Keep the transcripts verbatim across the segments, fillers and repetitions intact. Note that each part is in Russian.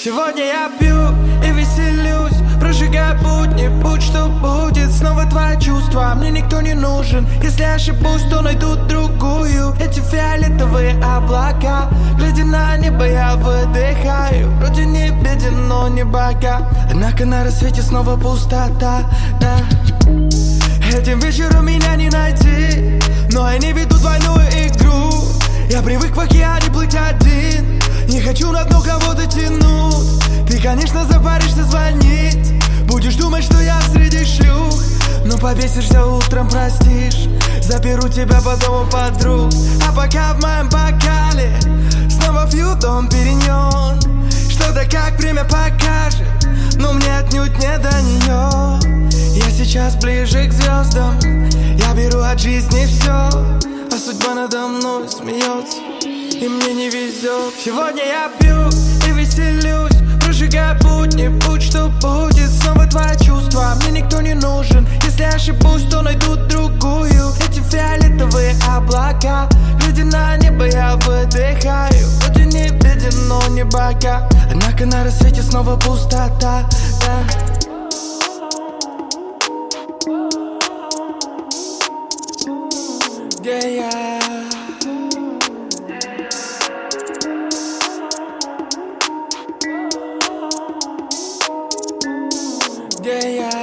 Сегодня я пью и веселюсь, прожигая будни, будь что будет. Снова твои чувства, мне никто не нужен. Если ошибусь, то найду другую. Эти фиолетовые облака, глядя на небо, я выдыхаю. Вроде не беден, но не богат. Однако на рассвете снова пустота, да. Этим вечером меня не найти, но они ведут двойную игру. Я привык в океане плыть один, не хочу на дно кого-то тянуть. Ты, конечно, запаришься звонить, будешь думать, что я среди шлюх. Но побесишься утром, простишь, заберу тебя потом у подруг. А пока в моем бокале снова пью Дом Периньон. Что-то как время покажет, но мне отнюдь не до нее. Я сейчас ближе к звездам, я беру от жизни все, а судьба надо мной смеется, и мне не везет. Сегодня я пью и веселюсь, прожигая будни, будь что будет. Снова твои чувства, мне никто не нужен. Если ошибусь, то найду другую. Эти фиолетовые облака, глядя на небо, я выдыхаю. Вроде не беден, но не богат. Однако на рассвете снова пустота, да. Где я? Где я?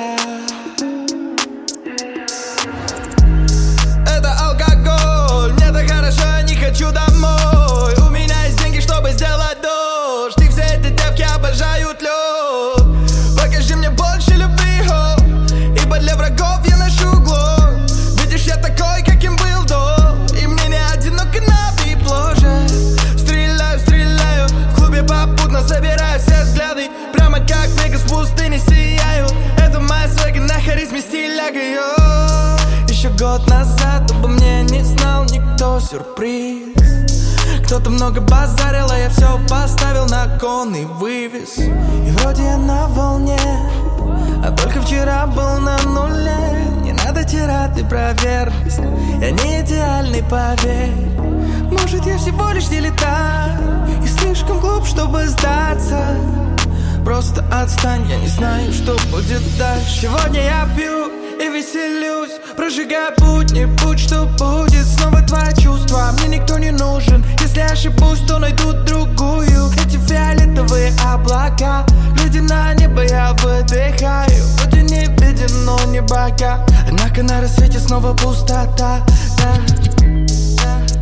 Это алкоголь, мне так хорошо, я не хочу домой. У меня есть деньги, чтобы сделать дождь, и все эти девки обожают лед. Покажи мне больше любви, о, ибо для врагов я ношу глок. Видишь, я такой, каким был до, и мне не одиноко на бипложе. Стреляю, стреляю, в клубе попутно собираю все взгляды. Прямо как Вегас в пустыне сияю. Это моя свега на харизме стиляга, йо. Еще год назад обо мне не знал никто, сюрприз. Кто-то много базарил, а я все поставил на кон и вывез. И вроде я на волне, а только вчера был на нуле. Не надо тирады про верность, я не идеальный, поверь. Может, я всего лишь дилетант и слишком глуп, чтобы сдаться. Просто отстань, я не знаю, что будет дальше. Сегодня я пью и веселюсь, прожигая будни, будь что будет. Снова твои чувства, мне никто не нужен. Если ошибусь, то найду другую. Эти фиолетовые облака, глядя на небо, я выдыхаю. Вроде не беден, но не богат. Однако на рассвете снова пустота, да, да.